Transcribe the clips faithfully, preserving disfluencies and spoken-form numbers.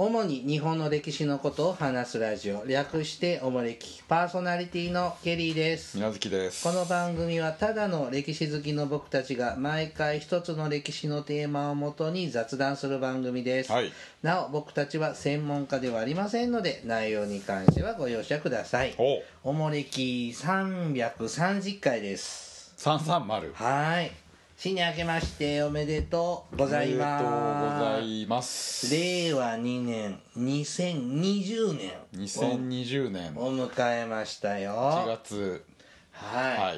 主に日本の歴史のことを話すラジオ、略しておもれき、パーソナリティのケリーです。 水無月です。 この番組はただの歴史好きの僕たちが毎回一つの歴史のテーマをもとに雑談する番組です、 はい、 なお僕たちは専門家ではありませんので内容に関してはご容赦ください。おもれきさんびゃくさんじゅっかいです。 さんさんまる。 はい、新年明けましておめでとうございます。 おめでとうございます。 れいわにねんにせんにじゅうねんにせんにじゅうねんを迎えましたよ。 いちがつ、 はい、 はい、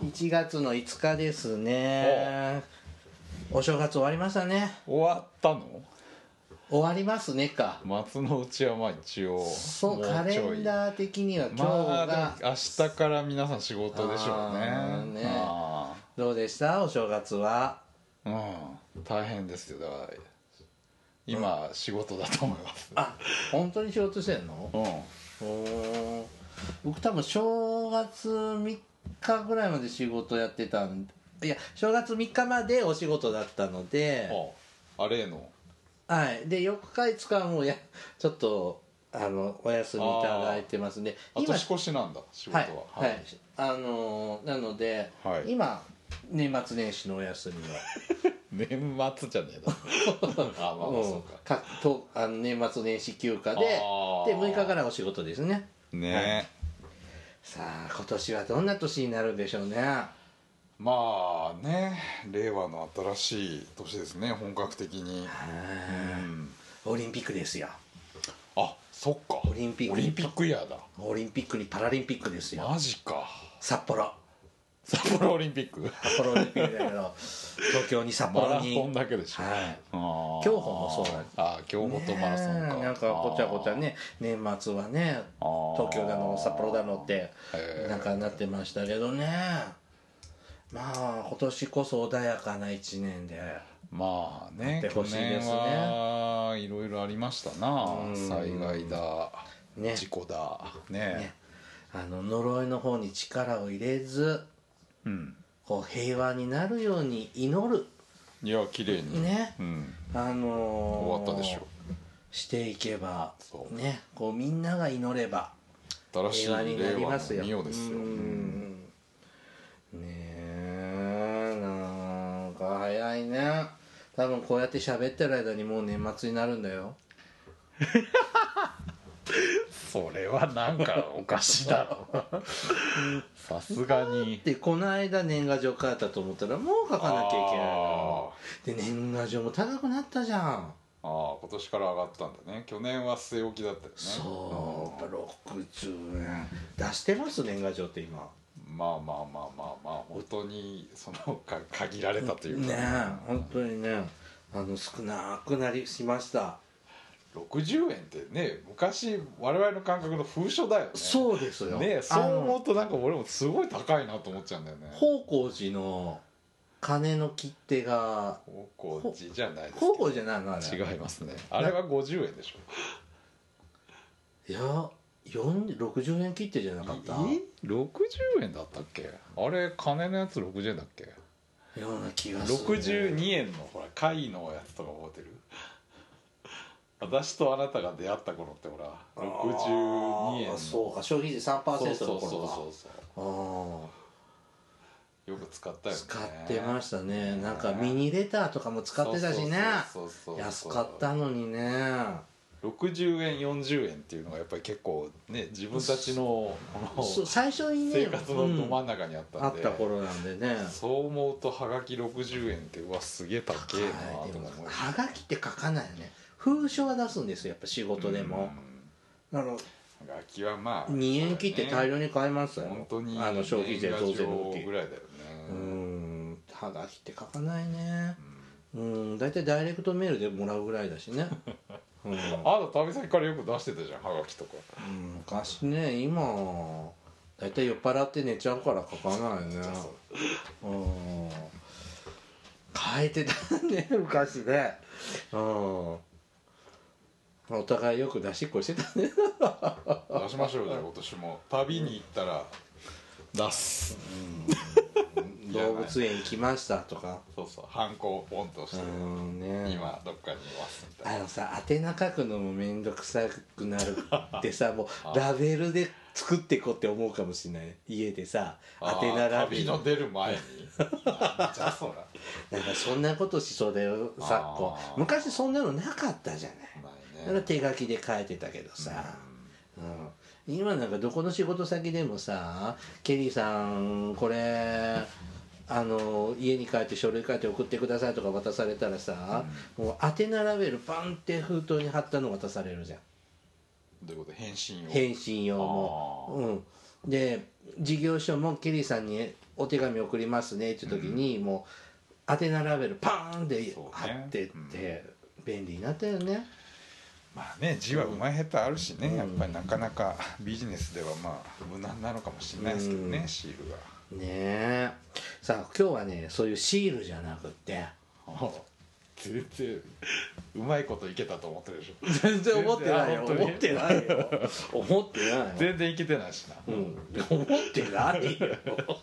いちがつのいつかですね。 お, お正月終わりましたね。 終わったの？ 終わりますねか。 松の内はまあ一応そうカレンダー的には今日が、 まあ、明日から皆さん仕事でしょうね。 ねあどうでしたお正月は？ うん、大変ですよ。だから今、うん、仕事だと思います。 あ、本当に仕事してんの？うん。お僕多分正月みっかぐらいまで仕事やってたんいや正月みっかまでお仕事だったので、 ああ例のはいでよっかいつかはもうやちょっとあのお休みいただいてますんで、 今年越しなんだ仕事は。 はい、はい、あのー、なので、はい、今年末年始のお休みは年末じゃねえだあまあまあそうか、 かとあの年末年始休暇ででむいかからお仕事ですね。 ね、はい、 さあ今年はどんな年になるんでしょうね。 まあね、令和の新しい年ですね、本格的に。 うん、オリンピックですよ。 あ、そっか、 オリンピックオリンピックイヤーだ。 オリンピックにパラリンピックですよ。 マジか。 札幌札幌オリンピック札幌オリンピックだけど東京に札幌にマラソンだけでしょ。 はい、競歩もそうなんです。 あ、競歩とマラソンか、 ね、なんかごちゃごちゃね、年末はね東京だの札幌だのってなんかなってましたけどね。まあ今年こそ穏やかないちねんでまあね、 去年はいろいろありましたな。災害だ、 ね、 事故だ ね, ねあの呪いの方に力を入れず、うん、こう平和になるように祈る。 いや綺麗にね、 うん、 あのー、 終わったでしょしていけばね、こうみんなが祈れば平和になりますよ。 新しい令和の御代ですよ。うん、 ねえ、なんか早いね。多分こうやって喋ってる間にもう年末になるんだよそれはなんかおかしいだろさすがに。 でこの間年賀状書いたと思ったらもう書かなきゃいけないで、年賀状も高くなったじゃん。ああ、今年から上がったんだね。去年は据え置きだったよね。 そう、やっぱろくじゅうえん出してます年賀状って今。 まあまあまあまあまあ本当にそのか限られたというかねえ、本当にね、あの少なくなりしました。 ろくじゅうえんってね、昔我々の感覚の封書だよね。 そうですよね。そう思うとなんか俺もすごい高いなと思っちゃうんだよね。 宝光寺の金の切手が宝光寺じゃないです。 宝光寺じゃないのあれ。 違いますね。あれはごじゅうえんでしょ。 いやろくじゅうえん切手じゃなかった？ えろくじゅうえんだったっけ。あれ金のやつろくじゅうえんだっけ。 ような気がする、ね、 ろくじゅうにえんのほら貝のやつとか覚えてる？私とあなたが出会った頃ってほらろくじゅうにえんの。 そうか、消費税 さんパーセント の頃か。 そうそうそうそう。よく使ったよね。 使ってましたね。なんかミニレターとかも使ってたしね。安かったのにね。 ろくじゅうえんよんじゅうえんっていうのがやっぱり結構ね、自分たちのこの最初にね生活のど真ん中にあったんで、 うん、あった頃なんでね。そう思うとはがきろくじゅうえんってうわすげえ高えなと思う。 はがきって書かないよね。封書は出すんですよやっぱ仕事でも。だからはがきはまあにえん切って大量に買いますよ。 本当にあの消費税増税の時ぐらいだよね。 うん、はがきって書かないね。うん、大体ダイレクトメールでもらうぐらいだしね。うん、 あなた旅先からよく出してたじゃんはがきとか。 うん、昔ね、今大体酔っ払って寝ちゃうから書かないね。うん、書いてたね昔ね。うん、お互いよく出しっこしてたね出しましょうじゃあ今年も旅に行ったら出す、 うん、 動物園来ましたとか、 そうそう、ハンコをポンとして、 うんね、 今どっかにいますみたいな。 あのさ、宛名書くのも面倒くさくなるってさ、もうラベルで作っていこうって思うかもしれない。家でさ、宛名ラベル、 旅の出る前になんじゃそら。 なんかそんなことしそうだよ昨今。昔そんなのなかったじゃない。 ないね。 だから手書きで書いてたけどさ、うん、今なんかどこの仕事先でもさ、ケリーさんこれあの家に帰って書類書いて送ってくださいとか渡されたらさ、うん、もう宛名ラベルパンって封筒に貼ったの渡されるじゃん。 どういうこと？返信用？ 返信用も、うん、で事業所もケリーさんにお手紙送りますねっていう時に、うん、もう宛名ラベルパーンで貼ってって、ね、うん、便利になったよね。 まあね、字はうまい下手あるしね、うん、やっぱりなかなかビジネスではまあ無難なのかもしれないですけどね、うん、シールがねえ。さあ今日はね、そういうシールじゃなくって全然うまいこといけたと思ってるでしょ。 全然思ってないよ。思ってないよ。思ってないよ。 全然いけてないしな、 うん、思ってないよ。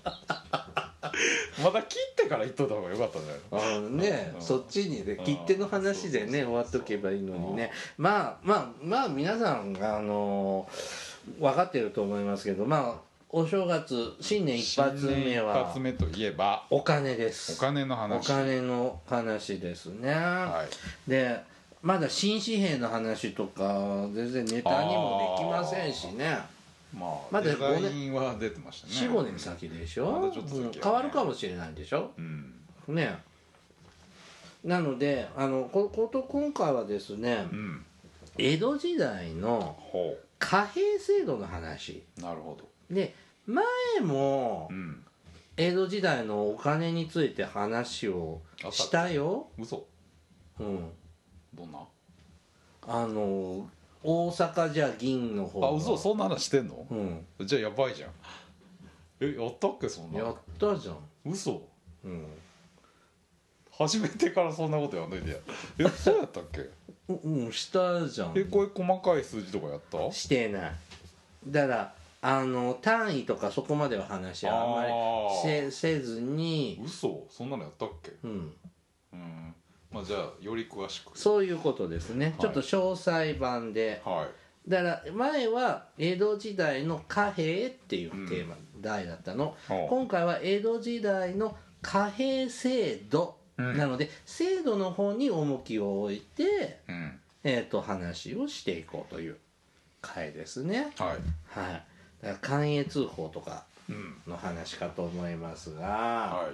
まだ切ってから言っといた方がよかったんじゃないの？ あのね、うん、そっちにね、切手の話でね終わっとけばいいのにね。まあまあまあ皆さんあのー、分かってると思いますけど、まあお正月新年一発目は一発目といえばお金です。 お金の話。 お金の話ですね、はい、でまだ新紙幣の話とか全然ネタにもできませんしね。 まあ、まだデザインは出てましたね。 よん,ご 年先でしょ、まだちょっと先、ね、うん、変わるかもしれないでしょ、うん、ね。なのであのここと今回はですね、うん、江戸時代の貨幣制度の話。 なるほど。 で前も、うん、江戸時代のお金について話をしたよ。 嘘。うん。どんな？ あの大阪じゃ銀の方が。 あ、嘘、そんな話してんの？うん。じゃあやばいじゃん。え、やったっけそんな。 やったじゃん。 嘘。うん。初めてからそんなことやんないでや。え、そうやったっけ？ うん、したじゃん。 え、これ細かい数字とかやった？ してない。だからあの単位とかそこまでは話はあんまり せ, せずに。 嘘、そんなのやったっけ？うん。うん。まあ、じゃあより詳しく。 そういうことですね、はい、ちょっと詳細版で、はい、だから前は江戸時代の貨幣っていうテーマ、うん、題だったの。今回は江戸時代の貨幣制度、うん、なので制度の方に重きを置いて、うん、えー、と話をしていこうという回ですね。はい、はい、だから関越通報とかの話かと思いますが、はい、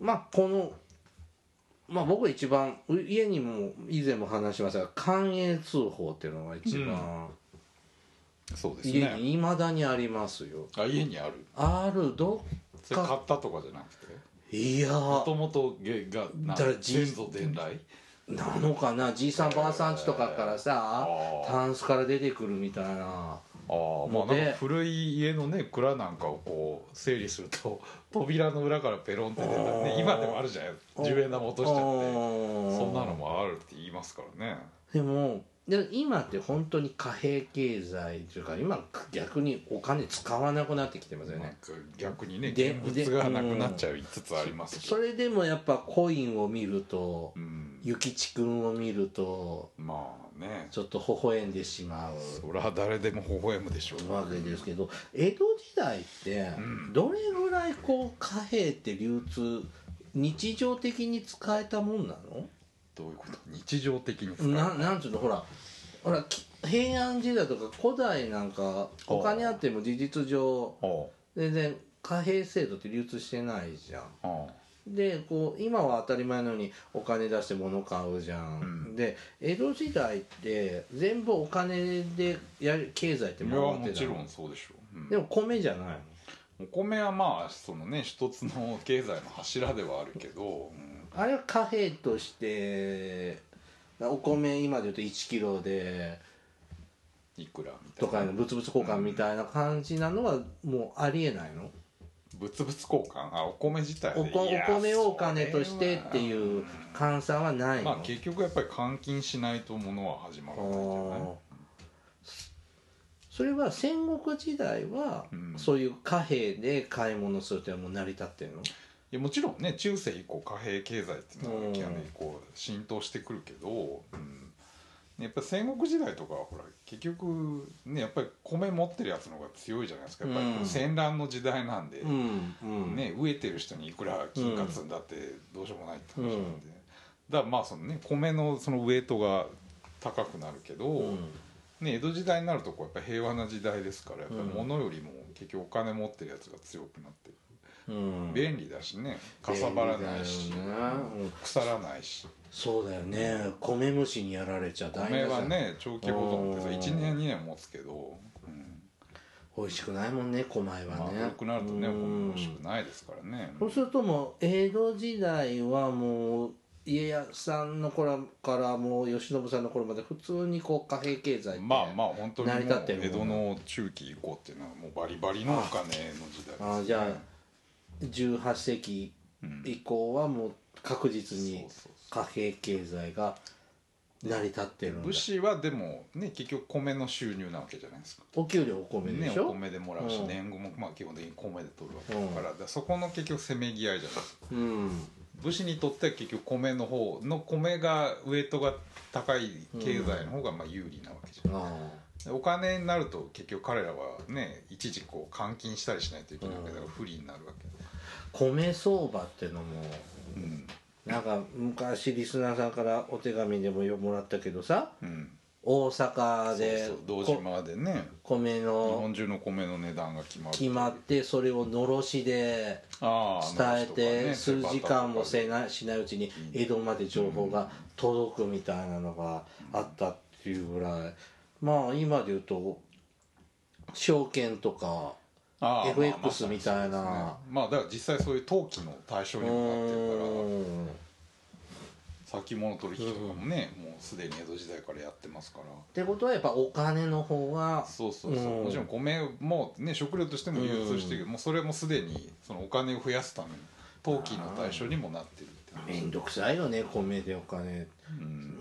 まあこのまあ僕一番家にも以前も話しましたが関越通報っていうのが一番、 うん、そうですね、 家にいまだにありますよ。 あ、家にあるある。どっかそれ買ったとかじゃなくて、 いやもともとが先祖伝来なのかな、じいさんばあさんちとかからさ、タンスから出てくるみたいな。 ああ、まあなんか古い家のね蔵なんかをこう整理すると扉の裏からペロンって出たね、今でもあるじゃん、じゅうえん玉落としちゃって、そんなのもあるって言いますからね。 でもで今って本当に貨幣経済というか今逆にお金使わなくなってきてますよね。 逆にね、現物がなくなっちゃいつつありますけど、 それでもやっぱコインを見ると、うん、諭吉くんを見るとまあねちょっと微笑んでしまう。 それは誰でも微笑むでしょうわけですけど、江戸時代ってどれぐらいこう貨幣って流通日常的に使えたもんなの？ どういうこと？日常的に使えななんつうの、ほらほら平安時代とか古代なんかお金あっても事実上全然貨幣制度って流通してないじゃん。でこう今は当たり前のようにお金出して物買うじゃん、うん、で江戸時代って全部お金でやる経済って回ってたの。 もちろんそうでしょう、 うん、でも米じゃないの。 お米はまあそのね一つの経済の柱ではあるけど、うん、 あれは貨幣としてお米今でいうといちキロでいくらみたいなとかの物々交換みたいな感じなのはもうありえないの？ 物々交換、あ、お米自体でお, お米をお金としてっていう換算はないの？ まあ結局やっぱり換金しないと物は始まらないんじゃない？ それは戦国時代は、 うん、 そういう貨幣で買い物するってのはもう成り立ってるの？ いやもちろんね中世以降貨幣経済っていうのが極めにこう浸透してくるけど、うん、やっぱり戦国時代とかはほら結局ねやっぱり米持ってるやつの方が強いじゃないですか。やっぱり戦乱の時代なんで、うんうん、ね、飢えてる人にいくら金貨積んだってどうしようもないって話なんで、うん、だからまあそのね米のそのウエイトが高くなるけど、うんね、江戸時代になるとこうやっぱ平和な時代ですからやっぱり物よりも結局お金持ってるやつが強くなってる、うん、便利だしねかさばらないし、ね、腐らないし。 そうだよね、米虫にやられちゃ大変だ。 米はね長期保存っていちねんにねん持つけど、うん、 美味しくないもんね米はね。 まあ、古くなるとねお米美味しくないですからね。 そうするともう江戸時代はもう家康さんの頃からもう慶喜さんの頃まで普通にこう貨幣経済ってまあまあ本当にもう成り立ってる江戸の中期以降っていうのはもうバリバリのお金の時代ですね。 ああじゃあじゅうはっせいき以降はもう確実に貨幣経済が成り立ってるんだ。 武士はでもね結局米の収入なわけじゃないですか。 お給料お米でしょ、 ね、お米でもらうし、うん、年貢もまあ基本的に米で取るわけだから、うん、だからそこの結局せめぎ合いじゃないですか、うん、武士にとっては結局米の方の米がウエイトが高い経済の方がまあ有利なわけじゃない、うん、お金になると結局彼らはね一時こう換金したりしないといけないわけだから不利になるわけ、 うん、米相場っていうのも、うん、なんか昔リスナーさんからお手紙でももらったけどさ、うん、大阪でそうそう堂島でね米の日本中の米の値段が決まる決まってそれをのろしで伝えて、ね、数時間もせなしないうちに江戸まで情報が届くみたいなのがあったっていうぐらい、まあ今で言うと証券とかエフエックス みたいな、まあ、 まあね、まあだから実際そういう投機の対象にもなってるから先物取引とかもね、うん、もうすでに江戸時代からやってますから。 ってことはやっぱお金の方がそうそうそう、うん、もちろん米もね食料としても流通してるけど、うん、もうそれもすでにそのお金を増やすための投機の対象にもなってるってめんどくさいよね米でお金、うん、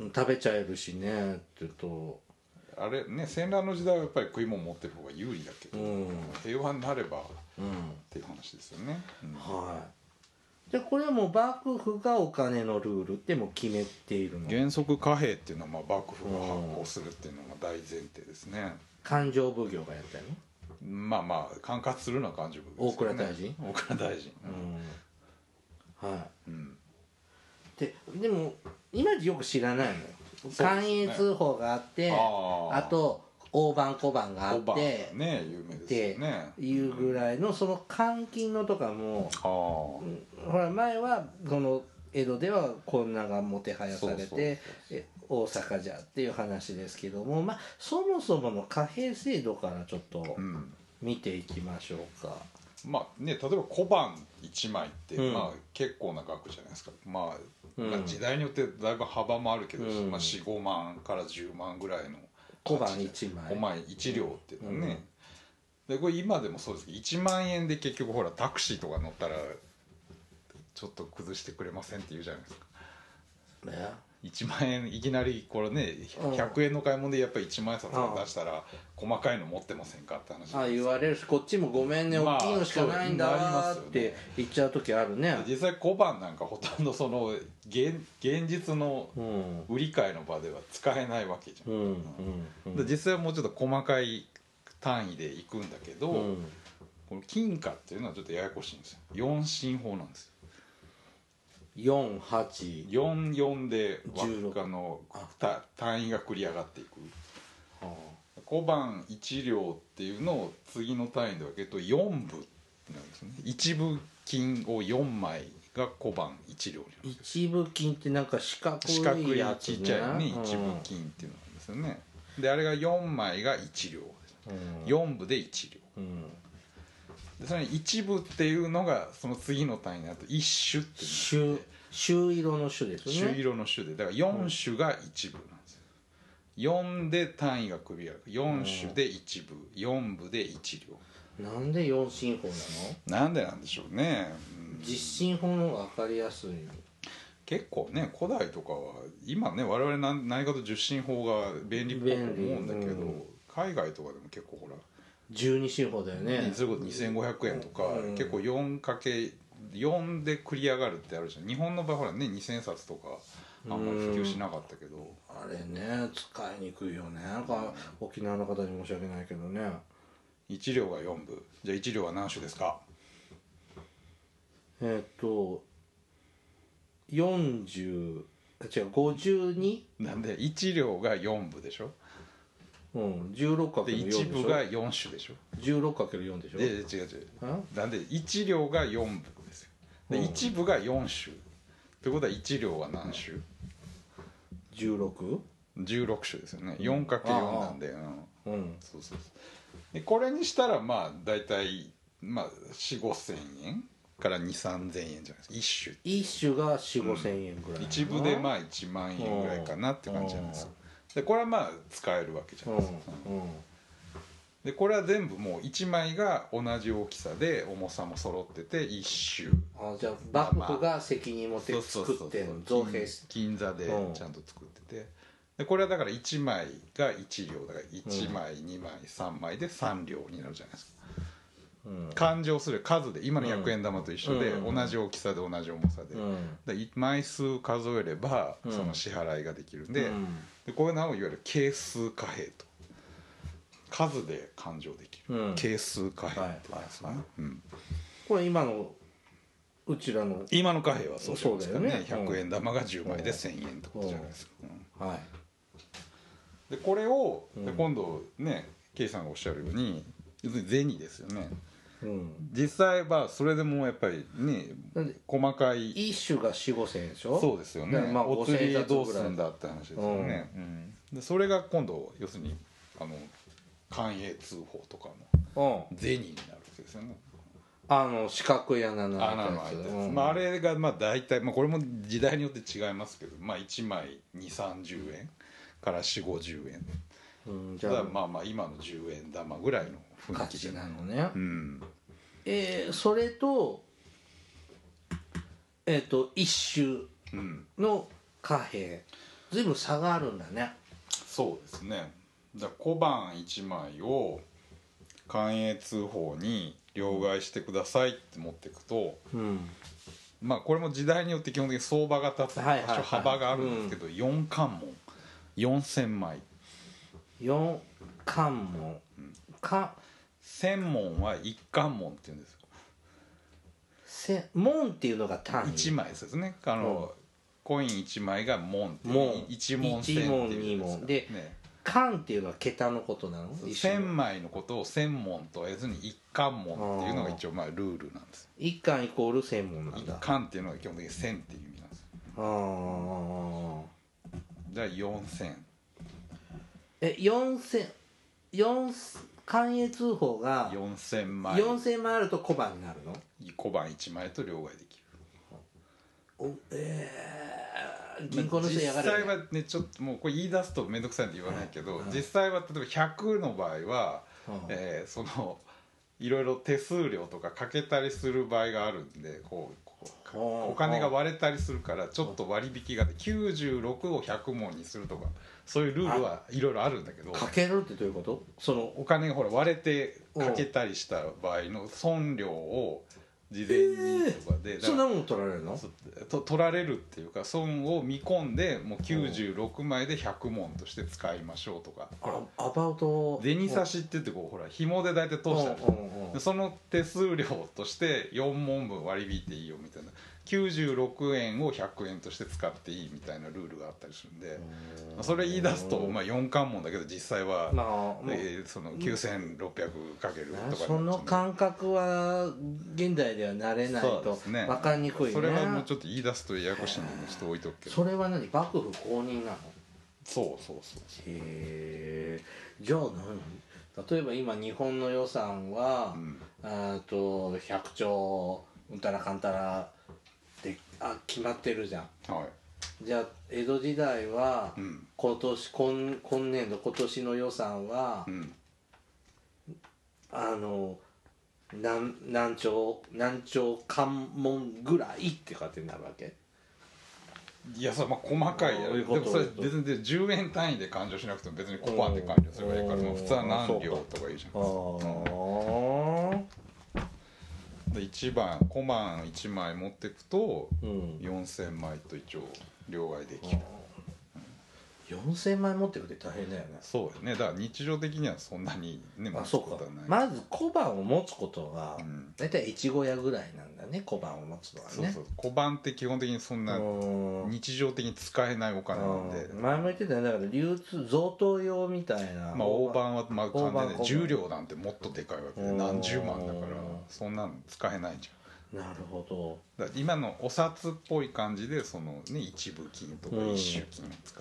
食べちゃえるしねって言うとあれね戦乱の時代はやっぱり食い物持ってる方が有利だけど、うん、平和になれば、うん、っていう話ですよね、うん、 はいでこれはもう幕府がお金のルールってもう決めているの。 原則貨幣っていうのはまあ幕府が発行するっていうのが大前提ですね。 勘定奉行がやったの？ まあまあ管轄するのは勘定奉行ですよね。大倉大臣？ 大倉大臣、 うん、はい、うん、ででもいまいちよく知らないのよ。寛永通宝があって あ, あと大判小判があってね有名ですねっていうぐらいのその換金のとかも、ほら前はその江戸ではこんながもてはやされて大阪じゃっていう話ですけども、まあそもそもの貨幣制度からちょっと見ていきましょうか、 うん、まあね例えば小判いちまいって、うん、まあ結構な額じゃないですか、まあ、うんまあ、時代によってだいぶ幅もあるけど、うんまあ、よん、ごまんからじゅうまんぐらいの小判いちまい小判いち両っていうのはね、うん、でこれ今でもそうですけどいちまんえんで結局ほらタクシーとか乗ったらちょっと崩してくれませんって言うじゃないですか、ね、いちまんえんいきなりこれねひゃくえんの買い物でやっぱりいちまんえん札を出したら細かいの持ってませんかって話ああ言われるしこっちもごめんね、まあ、大きいのしかないんだわって言っちゃう時あるね。 実際小判なんかほとんどその 現, 現実の売り買いの場では使えないわけじゃん、うんうんうん、で実際はもうちょっと細かい単位でいくんだけど、うん、この金貨っていうのはちょっとややこしいんですよ。よん進法なんですよ。 よん、はち、 よん、よんで輪っかの単位が繰り上がっていく、はあ、小判いち両っていうのを次の単位で分けるとよんぶなんですね。一部金をよんまいが小判いち両になるんです。 一部金ってなんか四角いやつ、ね、 四角いちっちゃいね一部金っていうのなんですよね。であれがよんまいがいち両です、うん、よんぶでいち両、うんでそれに一部っていうのがその次の単位になると一種っていうの朱色の種ですね。 朱色の種でだからよん種が一部なんですよ、うん、よんで単位が繰り上がるよん種で一部、うん、よんぶでいち両。 なんでよん進法なの？なんでなんでしょうね、 うん、実進法の方が分かりやすい。 結構ね古代とかは今ね我々何何かと十進法が便利っぽく思うんだけど、うん、 海外とかでも結構ほらじゅうに進法だよね。 それこそにせんごひゃくえんとか、うん、結構 よんかけよん で繰り上がるってあるじゃん。日本の場合ほらねにせんさつとかあんまり普及しなかったけど、 あれね使いにくいよね。なんか沖縄の方に申し訳ないけどね。 いち両がよんぶ。じゃあいち両は何種ですか？ えっとよんじゅう違うごじゅうになんでいち両がよんぶでしょ。 うん、じゅうろくかけるよんでしょ。 でいち部がよん種でしょ。 じゅうろくかけるよんでしょ。 で違う違う。なんでいち両がよんぶですよ。で、うん、いち部がよん種ってことは、いち両は何種？ じゅうろく？ じゅうろく種ですよね。 よんかけるよん なんで、うん、 うん、 そうそうそう。でこれにしたらまあ大体まあよんせんごせんえんからにせんさんぜんえんじゃないですか。いち種いち種がよんせんごせんえんぐらい、 うん、いち部でまあいちまんえんぐらいかなって感じじゃないですか。でこれはまあ使えるわけじゃないですか、うんうん、でこれは全部もういちまいが同じ大きさで重さも揃ってていち種。 あじゃあ幕府が責任持って作ってんの、造幣銀座でちゃんと作ってて、でこれはだからいちまいがいち両だからいちまい、うん、にまいさんまいでさん両になるじゃないですか、うん、勘定する数で今のひゃくえん玉と一緒で、うん、同じ大きさで同じ重さで、うん、で枚数数えればその支払いができるんで、うん、でこういうのをいわゆる係数貨幣と数で勘定できる、うん、係数貨幣ってやつね、はいはいはい、うん、これ今のうちらの今の貨幣はそうしますからね、ね、ひゃくえん玉がじゅうまいでせんえんってことじゃないですか、うん、はい。でこれを、うん、で今度ねケイさんがおっしゃるように要するに銭ですよね、うん、実際はそれでもやっぱりね細かい一種がよんせんごせんえんでしょ。 そうですよね、まあ、お釣りどうするんだって話ですよね、うんうん、でそれが今度要するにあの官営通報とかの銭になるわけですよね。 あの四角い穴の穴の開いたやつ、まあ、あれがまあ大体、まあ、これも時代によって違いますけど、まあ、いちまいにじゅうさんじゅうえんからよんじゅうごじゅうえん、うん、じゃあまあまあ今のじゅうえん玉ぐらいの雰囲気じゃないのね、うん、えー、それとえっ、ー、と一種の貨幣、うん、随分差があるんだね。 そうですね。だ小判いちまいを官営通報に両替してくださいって持っていくと、うん、まあこれも時代によって基本的に相場が立つ場所幅があるんですけど、うん、よん関門よんせんまいよん関門、うん、か千門はいち関門っていうんですよ。 千門っていうのが単位いちまいですね。あの、うん、コインいちまいが門っていういち門千っていうですで、ね、関っていうのは桁のことなの？ 千枚のことを千門と要するに一関門っていうのが一応まあルールなんです。 一関イコール千門なんだ。 一関っていうのが基本的に千っていう意味なんです。ああ。じゃあ四千。 え四千四関営通報が四千枚。 四千枚あると小判になるの？ 小判一枚と両替できる。 おえー、銀行の人やがる、 ね、実際はねちょっともうこれ言い出すと面倒くさいって言わないけど、はい、実際は例えばひゃくの場合は、はい、えー、そのいろいろ手数料とかかけたりする場合があるんでこうお金が割れたりするからちょっと割引がきゅうじゅうろくをひゃく問にするとかそういうルールはいろいろあるんだけど、 かけるってどういうこと？そのお金がほら割れてかけたりした場合の損料を事前にとかで、えー、 そんなもん取られるの？ と取られるっていうか損を見込んでもうきゅうじゅうろくまいでひゃく問として使いましょうとか、 あアバウト銭差しって言ってこうほら紐で大体通してある、でその手数料としてよん問分割り引いていいよみたいなきゅうじゅうろくえんをひゃくえんとして使っていいみたいなルールがあったりするんで、それ言い出すと、まあ、よん関門だけど実際は、まあえー、そのきゅうせんろっぴゃくかけるとかその感覚は現代では慣れないと分かりにくいね。 それはもうちょっと言い出すとややこしいんでちょっと置いとくけど、 それは何幕府公認なの？ そうそうそうそう。へえじゃあ何例えば今日本の予算は、うん、あとひゃくちょううんたらかんたらであ決まってるじゃん、はい、じゃあ江戸時代は、うん、今年 今, 今年度今年の予算は、うん、あの何何兆何兆関門ぐらいってかってなるわけ？ いやそれまあ細かいやでもそれ別にじゅうえん単位で勘定しなくても別にコパンで勘定すればいいから、もう普通は何両とかいいじゃん。でいちばん小判いちまい持っていくとよんせんまいと一応両替できる。 よんせんまい持ってくって大変だよね。 そうよね。だから日常的にはそんなにね持つことはない。 まず小判を持つことが、うん、大体越後屋ぐらいなんだね、小判を持つのはね。 そうそう、小判って基本的にそんな日常的に使えないお金なんで。 前も言ってたよね、だから流通贈答用みたいな。 まあ大判はまあ完全でじゅう両なんてもっとでかいわけで何十万だからそんなの使えないじゃん。 なるほど。 だから今のお札っぽい感じでその、ね、一部金とか一周金を使って、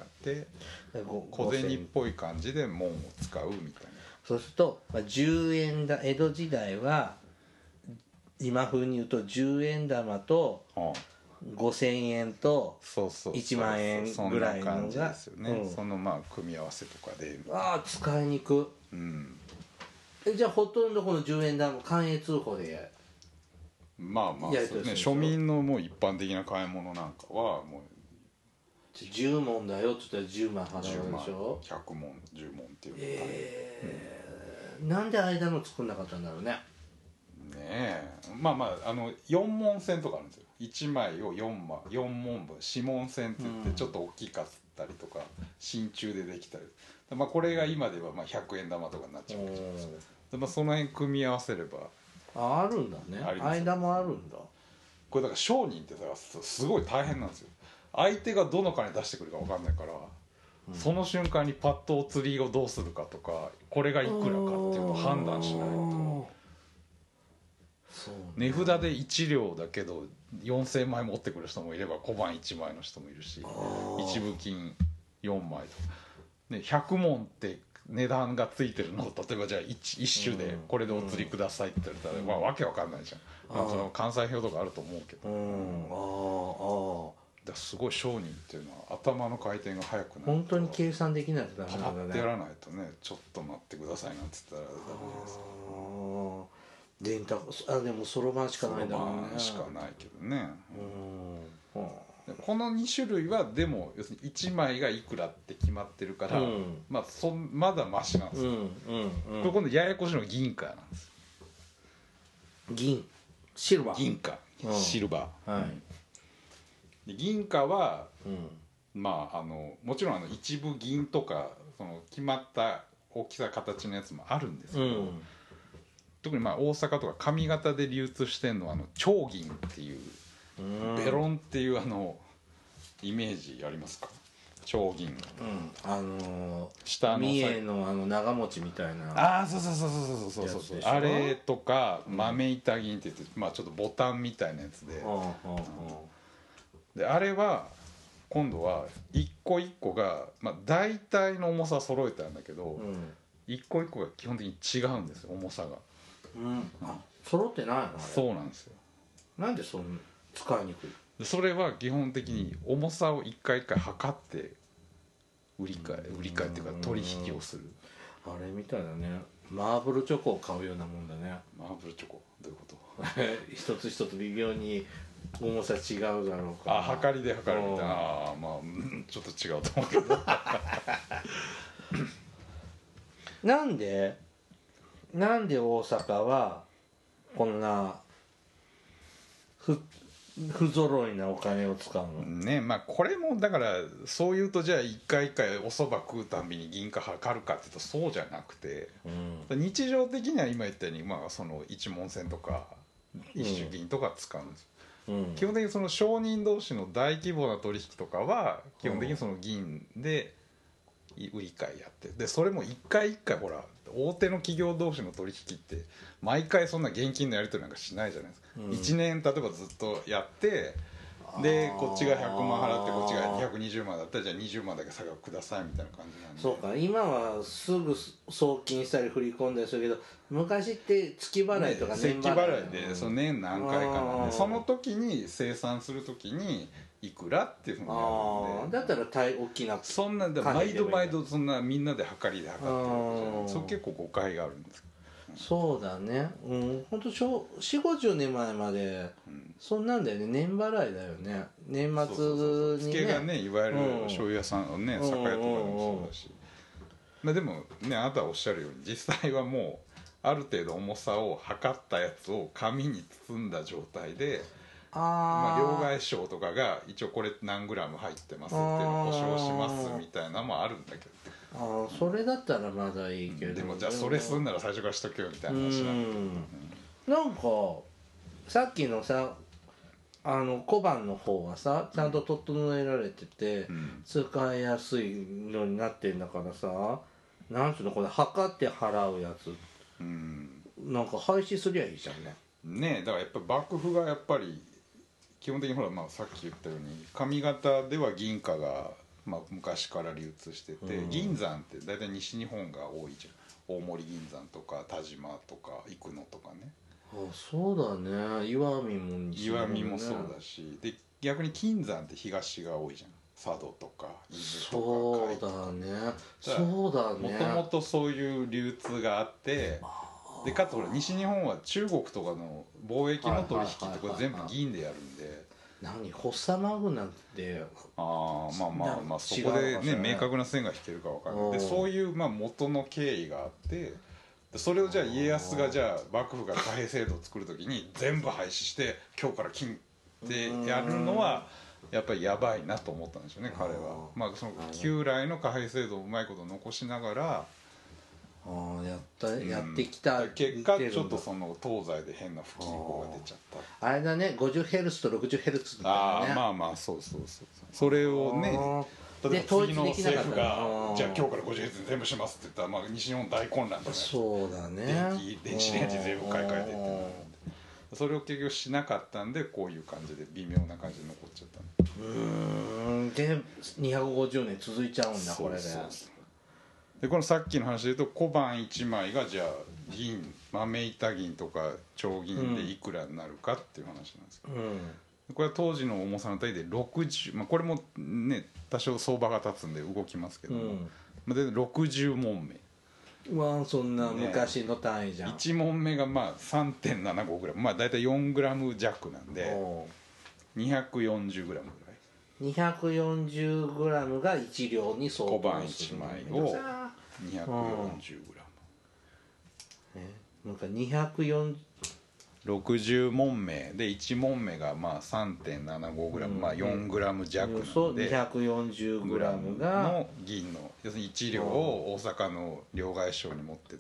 うん、小銭っぽい感じで門を使うみたいな。 そうすると、まあ、じゅうえんだ江戸時代は今風に言うとじゅうえん玉とごせんえんといちまんえんぐらいのが、そんな感じですよね、うん、 そのまあ組み合わせとかで。 ああ使いにく、うん、えじゃあほとんどこのじゅうえん玉関越通報でやる。 まあまあそうね、庶民のもう一般的な買い物なんかはもうじゅうもんだよって言ったらじゅうまん払うでしょ。 ひゃくもんじゅうもんっていうのが、 えーうん、なんで間の作んなかったんだろうね。ねえまあまああのよんもん線とかあるんですよ。いちまいをよんまいよんもんぶんよんもん線って言ってちょっと大きかったりとか、うん、真鍮でできたり、まあ、これが今ではまあひゃくえん玉とかになっちゃうわけじゃないですか。で、まあ、その辺組み合わせればあ, あるんだね。間もあるんだ。 これだから商人ってさすごい大変なんですよ。相手がどの金出してくるか分かんないから、うん、その瞬間にパッとお釣りをどうするかとかこれがいくらかっていうのを判断しないと。そう、ね、値札でいち両だけどよんせんまい持ってくる人もいれば小判いちまいの人もいるし、一部金よんまいとか、ね、ひゃくもんって値段がついてるのを例えばじゃあ 1, 一種でこれでお釣りくださいって言ったら、うん、まあわけわかんないじゃん、まあ、その関西表とかあると思うけど、うん、ああだすごい商人っていうのは頭の回転が速くなる。 本当に計算できないとダメなんだね。 パパってやらないとね、ちょっと待ってくださいなんて言ったらダメですから電卓あでもそろばんしかないんだもんね。 しかないけどね、うんうんこのに種類はでも要するにいちまいがいくらって決まってるから、うん、まあそまだマシなんですよ、うんうんうん、これ今度ややこしいのが銀貨なんです。 銀シルバー銀貨、うん、シルバー、はい、で銀貨は、うん、まああのもちろんあの一部銀とかその決まった大きさ形のやつもあるんですけど、うん、特にまあ大阪とか上方で流通してるのはあの長銀っていうベロンっていうあのイメージありますか。長銀、うん、 あのー、下の三重のあの長持ちみたいな。 ああそうそうそうそうそうそうそうあれとか豆板銀って言って、まあちょっとボタンみたいなやつで、うん、であれは今度は一個一個が、まあ、大体の重さ揃えたんだけど、うん、一個一個が基本的に違うんですよ重さが、 うん、あ揃ってないのあれ。 そうなんですよ。 なんでそんな使いにくい。 それは基本的に重さを一回一回測って売り買い売り買いっていうか取引をする。 あれみたいだね。マーブルチョコを買うようなもんだね。 マーブルチョコどういうこと一つ一つ微妙に重さ違うだろうから。 あ測りで測るみたいな。あまあちょっと違うと思うけどなんでなんで大阪はこんなふ不揃いなお金を使うのね。まあこれもだからそういうとじゃあ一回一回お蕎麦食うたんびに銀貨測るかっていうとそうじゃなくて、うん、日常的には今言ったようにまあその一文銭とか一種銀とか使うんです、うん、基本的にその商人同士の大規模な取引とかは基本的にその銀で売り買いやってでそれも一回一回ほら大手の企業同士の取引って毎回そんな現金のやり取りなんかしないじゃないですか、うん、いちねん例えばずっとやってでこっちがひゃくまん払ってこっちがにひゃくにじゅうまんだったらじゃあにじゅうまんだけ差額くださいみたいな感じなんで。 そうか今はすぐ送金したり振り込んだりするけど昔って月払いとか年払い、ね、 月払いでその年何回かなんでその時に生産する時にいくらっていうふうにやるんでだったら大大きなそんな毎度毎度そんなみんなで測りで測ってるわけじゃない。それ結構誤解があるんです。 そうだね、うん、ほんとよんじゅうごじゅうねんまえまで、うん、そんなんだよね、年払いだよね、年末にね、そうそうそうそう、付けがね、いわゆる醤油屋さんのね、酒屋とかでもそうだし、まあ、でもね、あなたはおっしゃるように実際はもうある程度重さを測ったやつを紙に包んだ状態で、あ、まあ、両替商とかが一応これ何グラム入ってますっていうのを保証しますみたいなのもあるんだけど、 ああ、それだったらまだいいけど、 でもじゃあそれすんなら最初からしとけよみたいな話なんだけど、 うん、なんかさっきのさ、あの小判の方はさちゃんと整えられてて、うん、使いやすいのになってんだからさ、なんつうの、これ測って払うやつ、うん、なんか廃止すりゃいいじゃんね。 ねえ、だからやっぱ幕府がやっぱり基本的にほら、まあ、さっき言ったように上方では銀貨が、まあ、昔から流通してて、うん、銀山って大体西日本が多いじゃん。大森銀山とか田島とか生野とかね。 あ、そうだね、岩見も西日本、ね、 岩見もそうだし、で逆に金山って東が多いじゃん。佐渡とか伊豆とかそうだね、そうだね、 もともとそういう流通があって、でかつほら西日本は中国とかの貿易の取引とか全部銀でやるんで、 何フォッサマグナって、 ああ、まあまあまあ、そこでね明確な線が引けるか分かんないで、そういうまあ元の経緯があって、それをじゃあ家康がじゃあ幕府が貨幣制度を作る時に全部廃止して今日から金ってやるのはやっぱりやばいなと思ったんでしょうね、彼は。まあその旧来の貨幣制度をうまいこと残しながら、 あやったやってきた、 うん、結果ちょっとその東西で変な不均衡が出ちゃった。 あれだね、 ごじゅうヘルツ と ろくじゅうヘルツ みたいなね。 ああ、まあまあ、そうそうそう、それをね、例えば次の政府がじゃあ今日から ごじゅうヘルツ 全部しますって言ったら、まあ、西日本大混乱じゃない。 そうだね、 電気電子レンジ全部買い替えてって、それを結局しなかったんでこういう感じで微妙な感じで残っちゃった。 うーん、でにひゃくごじゅうねん続いちゃうんだこれで。そうそうそう。 でこのさっきの話で言うと小判いちまいがじゃあ銀豆板銀とか丁銀でいくらになるかっていう話なんですけど、うん、これは当時の重さの単位でろくじゅう、まあ、これもね多少相場が立つんで動きますけども、うん、でろくじゅうもんめ、 うわ、そんな昔の単位じゃん、ね、 いちもんめがまあ さんてんななごグラム、まあ大体よんグラム弱なんでにひゃくよんじゅうグラムぐらい、 にひゃくよんじゅうグラムがいち両に相当する。 小判いちまいをにひゃくよんじゅうグラム、 えなんかにひゃくよんじゅうろくじゅうもんめでいちもんめがまあ さんてんななごグラム、うん、まあよんグラム弱なのでにひゃくよんじゅうグラムがの銀の要するにいち両を大阪の両替商に持ってって、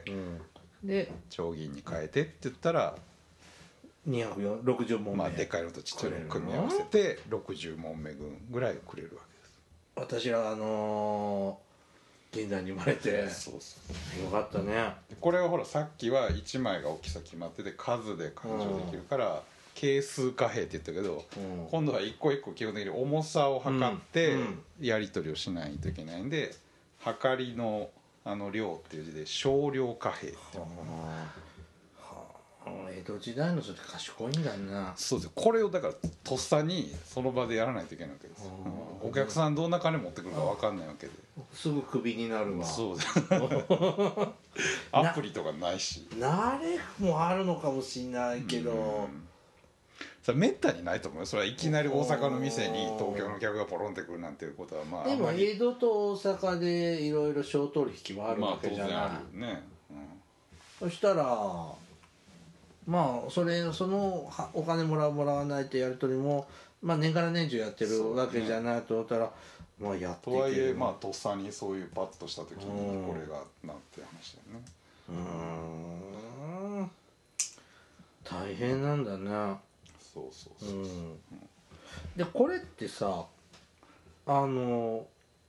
うん、で丁銀に変えてって言ったらにひゃくろくじゅうもんめ、 まあでかいのとちっちゃいのを組み合わせてろくじゅうもんめ分ぐらいくれるわけです。 私はあのー現代に生まれてそうそうよかったね。 これはほらさっきはいちまいが大きさ決まってて数で勘定できるから、うん、係数貨幣って言ったけど、うん、今度は一個一個基本的に重さを測ってやり取りをしないといけないんで、測りのあの量っていう字で少量貨幣っていうのかな。 江戸時代の人って賢いんだな。 そうです。これをだからとっさにその場でやらないといけないわけです。お客さんどんな金持ってくるか分かんないわけですぐクビになるわ。 そうですアプリとかないし慣れもあるのかもしれないけど、 それめったにないと思うよ。それはいきなり大阪の店に東京の客がポロンってくるなんていうことはまあでも江戸と大阪でいろいろ商取引はあるわけじゃない。まあ当然あるよね、うん、そしたらまあそれそのお金もらうもらわないってやり取りも、まあ、年がら年中やってるわけじゃないと思ったら、まあやっていける。 とはいえまあとっさにそういうパッとした時にこれがなんて話だよね。 うーん大変なんだね。 そうそうそうそう、うん、 でこれってさあの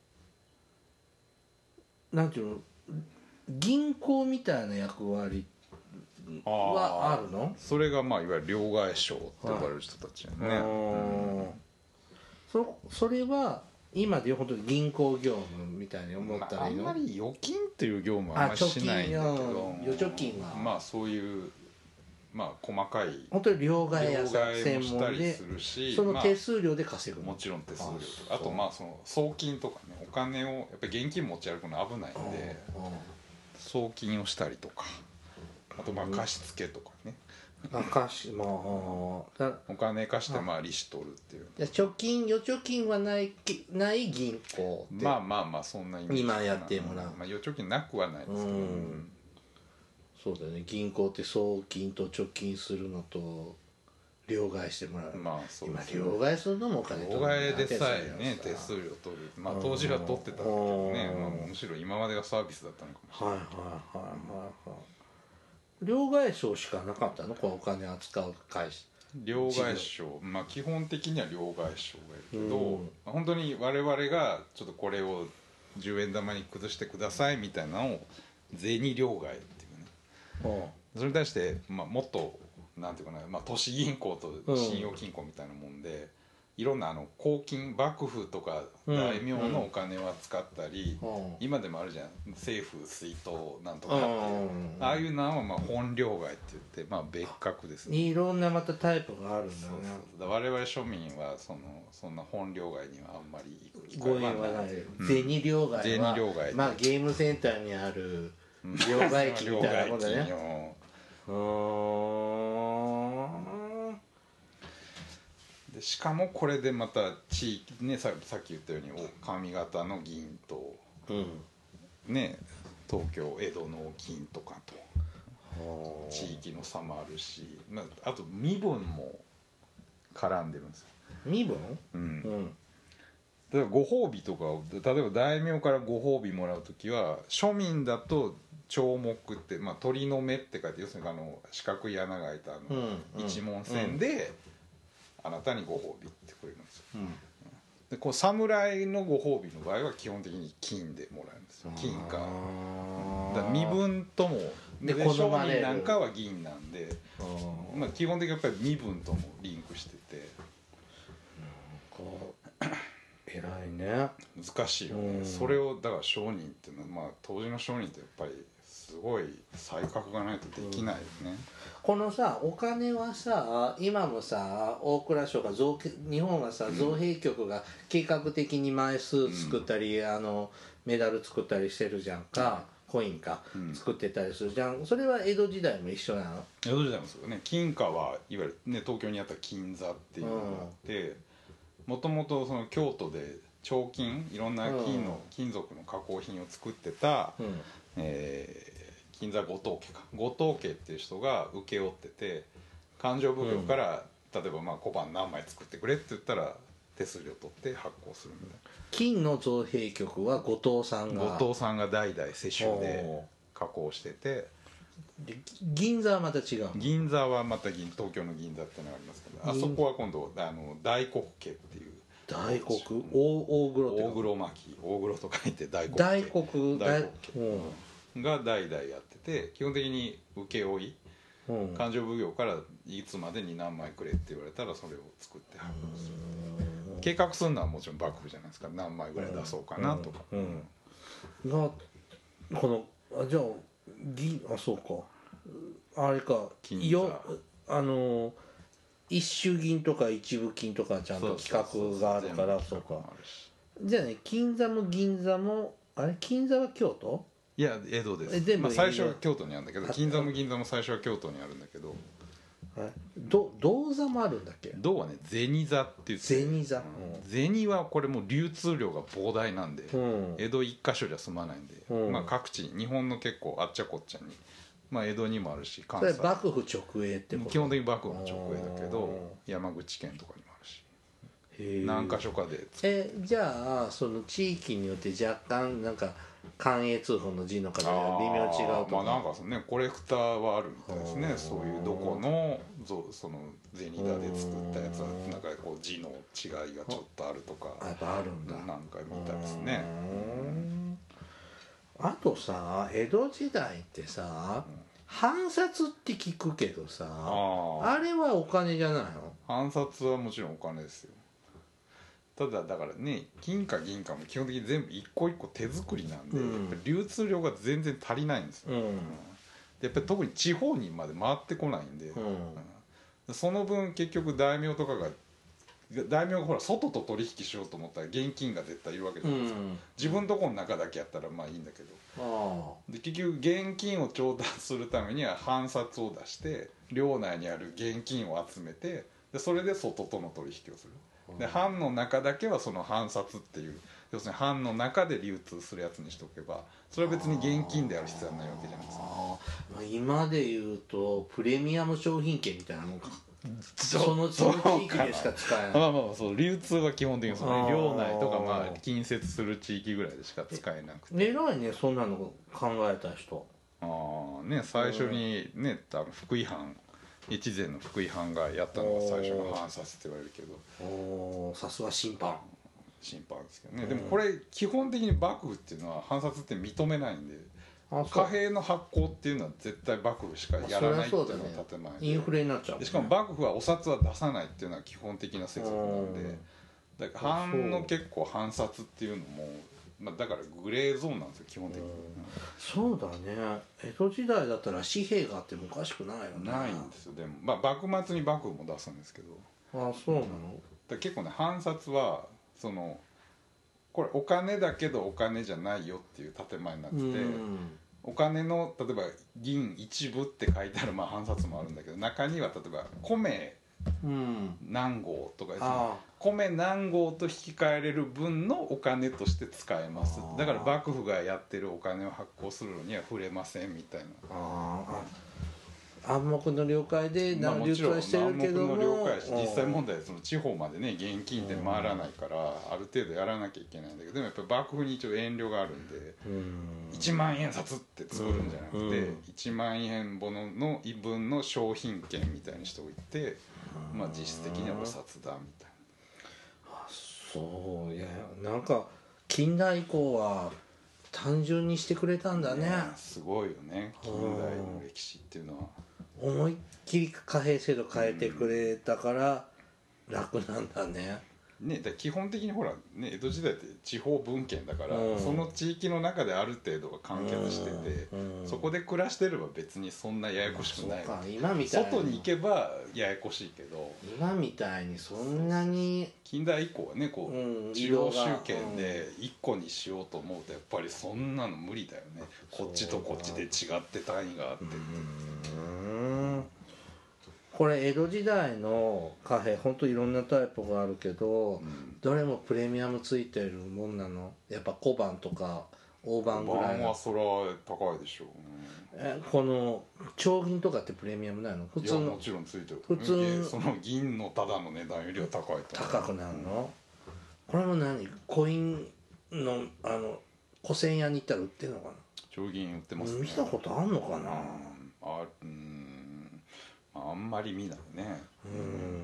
なんていうの銀行みたいな役割はあるの？ それがまあいわゆる両替商って呼ばれる人たちやね、はいうん、 そ, それは今でいう本当に銀行業務みたいに思ったらいいの？ まあ、あんまり預金っていう業務はあんまりしないんだけど、 預貯金はまあそういうまあ細かい本当に両替屋さん専門でその手数料で稼ぐ、 まあ、もちろん手数料とか あ, あとまあその送金とかねお金をやっぱり現金持ち歩くの危ないんで送金をしたりとかあとまあ貸し付けとかね、 あ貸しまあお金貸してまあ利子取るっていう。 貯金預貯金はないない銀行ってまあまあまあそんなイメージ今やってもらう、 まあ、預貯金なくはないですけど、うん、 そうだよね。銀行って送金と貯金するのと両替してもらう、 まあそうですね、 今両替するのもお金両替でさえね手数料取る、まあ当時は取ってたんだけどね、まあ、むしろ今までがサービスだったのかもしれない。 はいはいはいはいはい。両替商しかなかったのこうお金扱う会社。 両替商、まあ基本的には両替商がいるけど、うん、本当に我々がちょっとこれをじゅうえん玉に崩してくださいみたいなのを銭両替っていうね、うん、それに対して、まあ、もっとなんていうかな、まあ、都市銀行と信用金庫みたいなもんで、うん、いろんなあの公金幕府とか大名のお金は使ったり、うん、今でもあるじゃん政府水筒なんとかって、うん、ああいうのはまあ本両替って言って、まあ、別格ですね。 いろんなまたタイプがあるんだよね。 そうそう、我々庶民はそのそんな本両替にはあんまり行く機会はない。ご縁はない。銭両替は、銭両替、まあ、ゲームセンターにある両替機みたいなもんだね。 でしかもこれでまた地域ね、 さ, さっき言ったように上方の銀と、うん、ね東京江戸の銀とかと地域の差もあるし、まあ、あと身分も絡んでるんですよ。 身分、 うんうん、例えばご褒美とかを例えば大名からご褒美もらうときは庶民だと帳目って、まあ、鳥の目って書いて要するにあの四角い穴が開いたあの一文銭であなたにご褒美ってくれるんですよ、うん、でこう侍のご褒美の場合は基本的に金でもらえるんですよ。金かだから身分ともで庶民なんかは銀なんで、まあ、基本的にやっぱり身分ともリンクしててなんか偉いね。 難しいよね、うん、それをだから商人っていうのは、まあ、当時の商人ってやっぱりすごい才覚がないとできないよね、うん、 このさお金はさ今もさ大蔵省が造日本はさ造幣局が計画的に枚数作ったり、うん、あのメダル作ったりしてるじゃんか、うん、コインか、うん、作ってたりするじゃん。それは江戸時代も一緒なの？ 江戸時代もそうね。金貨はいわゆる、ね、東京にあった金座っていうのがあってもともと京都で彫金いろんな金の、うん、金属の加工品を作ってた、うん、えー金座後藤家か後藤家っていう人が請け負ってて勘定奉行から、うん、例えばまあ小判何枚作ってくれって言ったら手数料取って発行するみたいな。 金の造幣局は後藤さんが後藤さんが代々世襲で加工してて、 で銀座はまた違う。 銀座はまた銀東京の銀座ってのがありますけどあそこは今度あの大黒家っていう大黒大黒って大黒巻大黒と書いて大黒大黒大黒家が代々やってて基本的に請負い、うん、勘定奉行からいつまでに何枚くれって言われたらそれを作って発行する。計画するのはもちろん幕府じゃないですか。何枚ぐらい出そうかなとか、うんうん、がこのあじゃあ銀あそうかあれか金よあの一種銀とか一部金とかちゃんと規格があるからそうか。じゃあね金座も銀座もあれ金座は京都？ いや江戸です。まあ、最初は京都にあるんだけど金座も銀座も最初は京都にあるんだけどど銅座もあるんだっけ？ 銅はね銭座って言って銭座、 うん、銭はこれもう流通量が膨大なんで、うん、江戸一箇所じゃ済まないんで、うんまあ、各地日本の結構あっちゃこっちゃに、まあ、江戸にもあるし関西それ幕府直営ってこと？ 基本的に幕府の直営だけど山口県とかにもあるし何箇所かでえじゃあその地域によって若干なんか関越通報の字の形が微妙違うとかまあなんかねコレクターはあるみたいですね。そういうどこのその銭田で作ったやつはなんかこう字の違いがちょっとあるとかやっぱあるんだ何回も見たいですね。 あとさ江戸時代ってさ、うん、藩札って聞くけどさ あ, あれはお金じゃないの？ 藩札はもちろんお金ですよ。ただだからね金貨銀貨も基本的に全部一個一個手作りなんで、うん、やっぱり流通量が全然足りないんですよ、うん、でやっぱり特に地方にまで回ってこないんで、うんうん、その分結局大名とかが大名がほら外と取引しようと思ったら現金が絶対いるわけじゃないですか、うん、自分とこの中だけやったらまあいいんだけど、あで結局現金を調達するためには藩札を出して領内にある現金を集めてでそれで外との取引をする。で藩の中だけはその藩札っていう要するに藩の中で流通するやつにしとけばそれは別に現金である必要はないわけじゃないですか。 あ今で言うとプレミアム商品券みたいなもんかそのその地域でしか使えない。 まあまあそう流通は基本的にその領内とかまあ近接する地域ぐらいでしか使えなくて。 偉いねそんなの考えた人。 ああね最初にね多分福井藩越前の福井藩がやったのが最初の藩札って言われるけどおさすが審判審判ですけどね。でもこれ基本的に幕府っていうのは藩札って認めないんで貨幣の発行っていうのは絶対幕府しかやらないっていうのが建前で、 インフレになっちゃう、 ね、しかも幕府はお札は出さないっていうのは基本的な接続なんでだから藩の結構藩札っていうのもまあ、だからグレーゾーンなんですよ基本的に、うん、 そうだね江戸時代だったら紙幣があってもおかしくないよね。 ないんですよ。でも、まあ、幕末に幕府も出すんですけどああそうなの、 だ結構ね藩札はそのこれお金だけどお金じゃないよっていう建前になってて、うん、お金の例えば銀一部って書いてあるまあ藩札もあるんだけど中には例えば米何合とかですね、米何合と引き換えれる分のお金として使えますだから幕府がやってるお金を発行するのには触れませんみたいな。あ暗黙の了解で流通はしてるけども、 暗黙の了解し実際問題はその地方までね現金で回らないからある程度やらなきゃいけないんだけどでもやっぱり幕府に一応遠慮があるんでいちまん円札って作るんじゃなくていちまん円分の分の商品券みたいにしておいてまあ実質的にはお札だみたいな。 あそういやなんか近代以降は単純にしてくれたんだね。 すごいよね近代の歴史っていうのは。 思いっきり貨幣制度変えてくれたから楽なんだね。 ね、だ基本的にほら、ね、江戸時代って地方分権だから、うん、その地域の中である程度は完結してて、うんうん、そこで暮らしてれば別にそんなややこしくない、 うん、今みたい外に行けばややこしいけど今みたいにそんなに近代以降はねこう、うん、中央集権でいっこにしようと思うとやっぱりそんなの無理だよね。こっちとこっちで違って単位があってって。 うんこれ江戸時代の貨幣ほんといろんなタイプがあるけど、うん、どれもプレミアムついてるもんなの？やっぱ小判とか大判ぐらい。 小判はそれは高いでしょう、 ね、えこの丁銀とかってプレミアムないの？普通の。いやもちろんついてる。 普通その銀のただの値段よりは高いと思う。 高くなるの、うん、これも何コインのあの古銭屋に行ったら売ってるのかな？ 丁銀売ってますね。 見たことあんのかな、うん、 あうんあんまり見ないね。 うん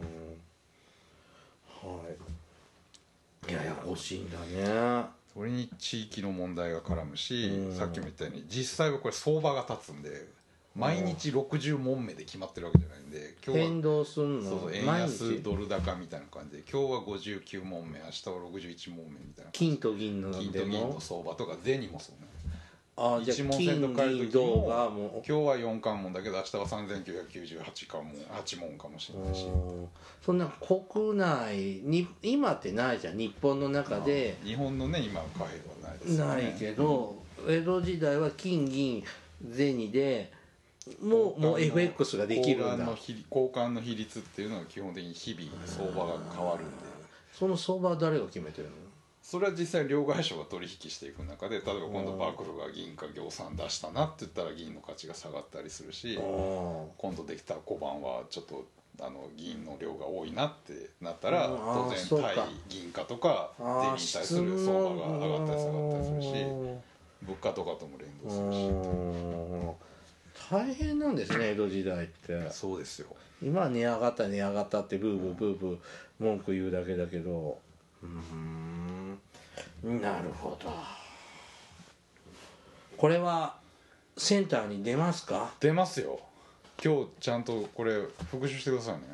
はいややこしいんだね。 それに地域の問題が絡むしさっきも言ったように実際はこれ相場が立つんで毎日ろくじゅうもんめで決まってるわけじゃないんで今日は変動すんの？ そうそう円安ドル高みたいな感じで今日はごじゅうきゅうもんめ明日はろくじゅういちもんめみたいな金と銀の金と銀の相場とか銭もそうね。 ああじゃあ金銀銅がもう今日はよん関門だけど明日はさんぜんきゅうひゃくきゅうじゅうはち関門はち問かもしれないしそんな国内に今ってないじゃん日本の中で。 日本のね今の貨幣はないですよね。ないけど、うん、江戸時代は金銀銭でもうもう エフエックス ができるんだ。 交換の比率っていうのは基本的に日々相場が変わるんでその相場は誰が決めてるの？ それは実際両替商が取引していく中で例えば今度幕府が銀か行産出したなって言ったら銀の価値が下がったりするし今度できた小判はちょっとあの銀の量が多いなってなったら当然対銀貨とか銭に対する相場が上がったり下がったりするし物価とかとも連動するし大変なんですね江戸時代って。 そうですよ。 今は値上がった値上がったってブーブーブーブー文句言うだけだけどうーんなるほど。これはセンターに出ますか？ 出ますよ。今日ちゃんとこれ復習してくださいね。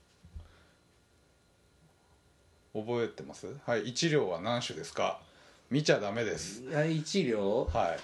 覚えてます？はい。いち両は何種ですか？見ちゃダメです。 いち両？ はい。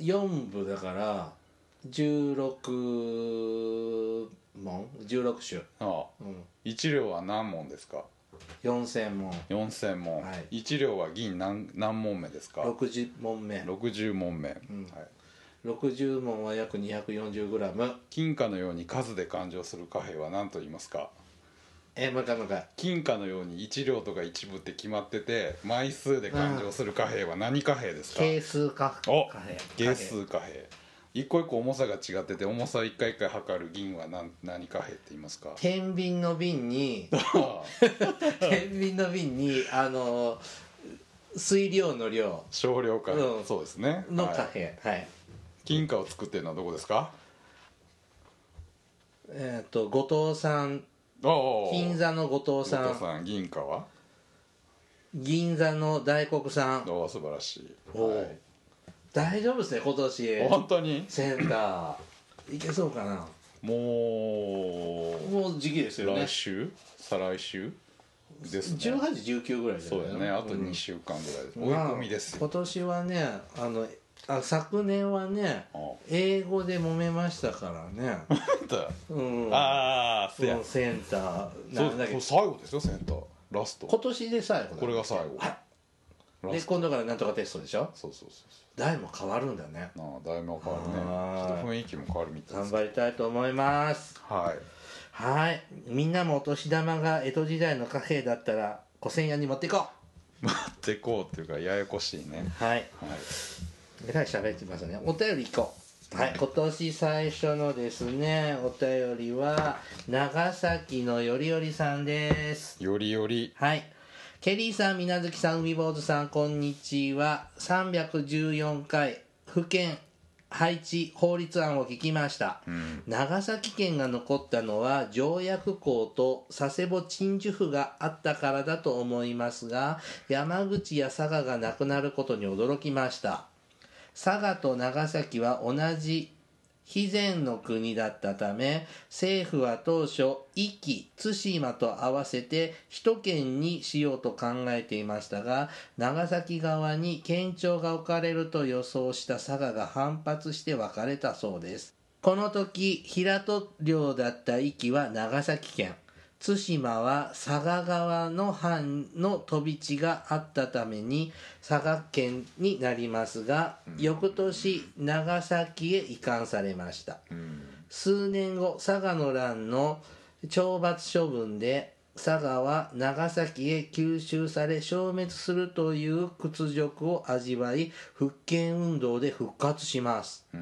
よん部だからじゅうろく問じゅうろく種。 ああ、うん、いち両は何問ですか？ よんせんもんよんせんもん、 はい、 いち両は銀 何, 何問目ですか？ ろくじゅうもんめろくじゅうもんめ、 うんはい、 ろくじゅうもんは約 にひゃくよんじゅうグラム。 金貨のように数で勘定する貨幣は何と言いますか？ えもう一回もう一回。 金貨のようにいち両とかいち部って決まってて枚数で勘定する貨幣は何貨幣ですか？ 係数貨お貨幣係数貨幣。一個一個重さが違ってて重さを一回一回測る銀は何何貨幣って言いますか？ 天秤の瓶に天秤の瓶にあの水量の量少量貨幣、 うんそうですねの貨幣、はい、はい、 金貨を作ってるのはどこですか？ えっ、ー、と後藤さん、 お金座の後藤さん、 後藤さん。銀貨は銀座の大黒さん。 お素晴らしい。 お、はい、大丈夫ですね今年。 本当にセンターいけそうかな。 もうもう時期ですよね。 来週再来週ですね。 じゅうはち、じゅうきゅうぐらいじゃないそうだね。あとにしゅうかんぐらいです、うん、追い込みですよ。 今年はねあのあ昨年はね英語で揉めましたからねうん、 ああ、 うん、センターなんだっけ、最後ですよセンターラスト。 今年で最後だ、 これが最後、 はい、で今度からなんとかテストでしょ。 そうそうそうそう。 代も変わるんだね。 ああ代も変わるね。ちょっと雰囲気も変わるみたいです。 頑張りたいと思います。 はいはい。みんなもお年玉が江戸時代の貨幣だったら古銭屋に持っていこう持っていこうっていうかややこしいね。 はい、はい、 えらい喋ってますね。お便りいこう。はい、今年最初のですねお便りは長崎のよりよりさんです。 よりより。 はい。ケリーさん、みなずきさん、海坊主さん、こんにちは。さんびゃくじゅうよんかい府県配置法律案を聞きました、うん、長崎県が残ったのは条約港と佐世保鎮守府があったからだと思いますが、山口や佐賀がなくなることに驚きました。佐賀と長崎は同じ肥前の国だったため、政府は当初壱岐、対馬と合わせて一県にしようと考えていましたが、長崎側に県庁が置かれると予想した佐賀が反発して分かれたそうです。この時平戸領だった壱岐は長崎県、対馬は佐賀側の藩の飛び地があったために佐賀県になりますが、うん、翌年長崎へ移管されました、うん、数年後佐賀の乱の懲罰処分で佐賀は長崎へ吸収され消滅するという屈辱を味わい復権運動で復活します、うん、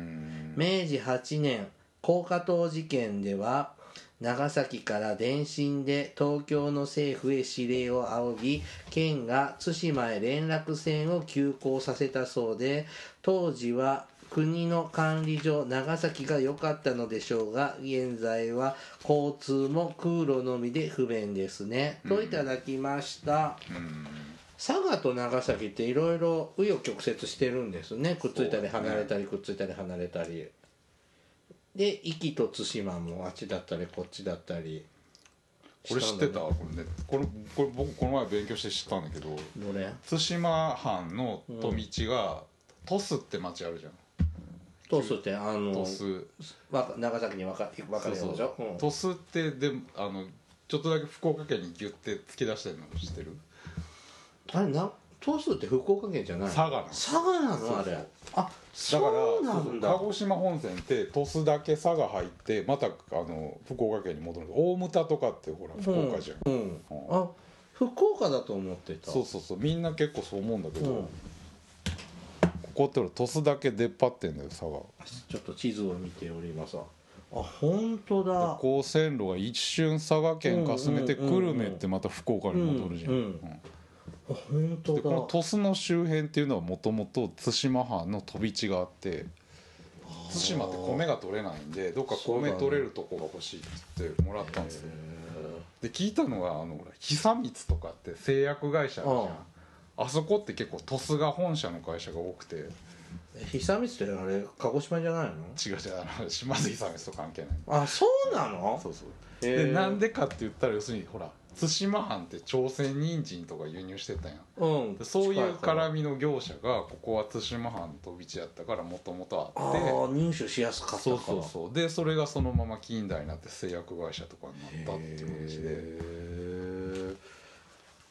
めいじはちねん高架島事件では長崎から電信で東京の政府へ指令を仰ぎ、県が対馬へ連絡船を急行させたそうで、当時は国の管理上長崎が良かったのでしょうが、現在は交通も空路のみで不便ですね、うん、といただきました、うん、佐賀と長崎っていろいろ紆余曲折してるんですね。くっついたり離れたり、くっついたり離れたりで、壱岐と対馬もあっちだったりこっちだったり、 これ知ってた？これね、これこれ僕この前勉強して知ったんだけど、 どれ？ 対馬藩の飛び地が、うん、鳥栖って町あるじゃん。 鳥栖ってあの鳥栖長崎に分か分かるやつでしょ。 鳥栖ってであのちょっとだけ福岡県にギュッて突き出してるの知ってる？ あれな、鳥栖って福岡県じゃない？ 佐賀なの。 佐賀なのあれ。あ、 だからそうなんだ。 鹿児島本線って鳥栖だけ佐賀入ってまたあの福岡県に戻る。大牟田とかってほら福岡じゃん、 うんうん、あ、福岡だと思ってた。 そうそうそう、みんな結構そう思うんだけど、うん、ここって鳥栖だけ出っ張ってんだよ佐賀。 ちょっと地図を見ております。あ、本当だ。 こう線路が一瞬佐賀県かすめて久留米ってまた福岡に戻るじゃん、うんうんうん、 本当だ。 でこの鳥栖の周辺っていうのはもともと対馬藩の飛び地があって、対馬って米が取れないんでどっか米取れるとこが欲しいって言ってもらったんですよ。で聞いたのがあの久光とかって製薬会社あるじゃん。 あ, あそこって結構鳥栖が本社の会社が多くて。 久光ってあれ鹿児島じゃないの？ 違う違う、あの島津久光と関係ない。 あ、そうなの？ そうそう。でなんでかって言ったら要するにほら対馬藩って朝鮮人参とか輸入してたやん、うん、そういう絡みの業者がここは対馬藩の飛び地やったからもともとあって、 ああ入手しやすかったから。 そうそうそう。でそれがそのまま近代になって製薬会社とかになったっていう感じで。へ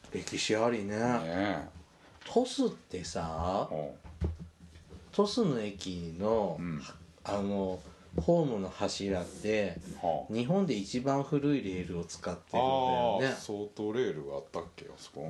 歴史ありね。 ね鳥栖ってさ、 え鳥栖の駅の、 うん、 あのホームの柱ってはあ、 日本で一番古いレールを使ってるんだよね。 ああ相当レールがあったっけあそこ、 うん、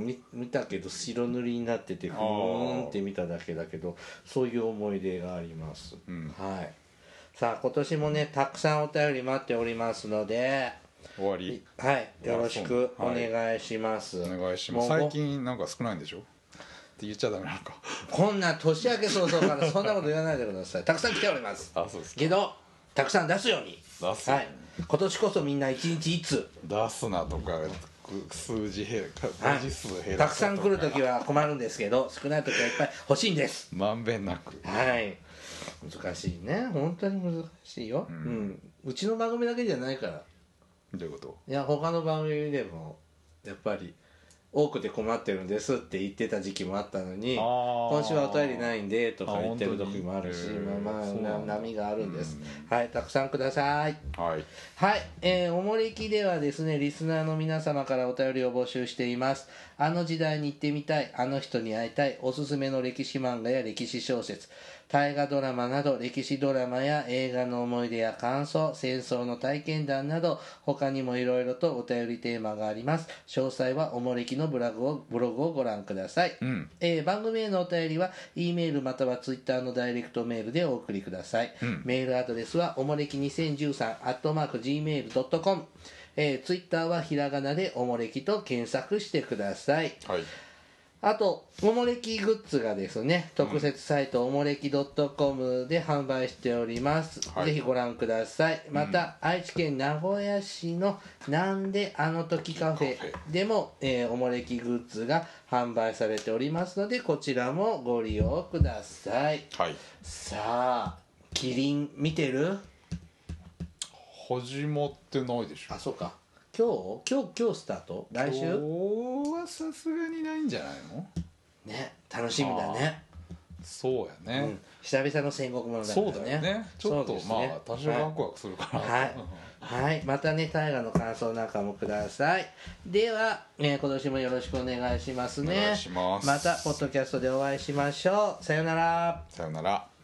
見, 見たけど白塗りになっててふーんって見ただけだけど、そういう思い出があります、 うん、 はい。さあ今年もねたくさんお便り待っておりますので、 終わり、 はい、よろしくお願いします、 はい、お願いします。最近なんか少ないんでしょって言っちゃダメなのか。 こんな年明け早々からそんなこと言わないでください。たくさん来ております。 あ、そうですか。 けどたくさん出すように出す、 はい、今年こそみんな一日いつ出すなとか数字減ら、 はい、 文字数減らすとか、 たくさん来るときは困るんですけど少ないときはいっぱい欲しいんです。 まんべんなく。 はい、難しいね、本当に難しいよ、うん、うん、うちの番組だけじゃないから。 どういうこと？ いや他の番組でもやっぱり多くて困ってるんですって言ってた時期もあったのに、今週はお便りないんでとか言ってる時もあるし、まあまあ波があるんです。はい、たくさんください。 はい、 はい、えー、おもれきではですねリスナーの皆様からお便りを募集しています。あの時代に行ってみたい、あの人に会いたい、おすすめの歴史漫画や歴史小説、大河ドラマなど歴史ドラマや映画の思い出や感想、戦争の体験談など他にもいろいろとお便りテーマがあります。詳細はおもれきのブログをブログをご覧ください、 うんえー、番組へのお便りは E メールまたは Twitter のダイレクトメールでお送りください、 うん、 メールアドレスはおもれきにせんじゅうさん アットマーク ジーメールドットコム、えー、Twitter はひらがなでおもれきと検索してください。 はい、 あとおもれきグッズがですね特設サイトおもれき .com で販売しております、はい、ぜひご覧ください。また、うん、愛知県名古屋市のなんであの時カフェでも、えー、おもれきグッズが販売されておりますのでこちらもご利用ください、 はい、 さあキリン見てる？ 始まってないでしょ。 あ、そうか、今日今日今日スタート、来週？ 今日はさすがにないんじゃないのね、楽しみだね。 そうやね、うん、 久々の戦国ものだからね。 そうだよね、ちょっと、ね、まあ多少ワクワクするかな、 はい、はい、またね大河の感想なんかもください。では、えー、今年もよろしくお願いしますね。 お願いします。 またポッドキャストでお会いしましょう。さよなら。 さよなら。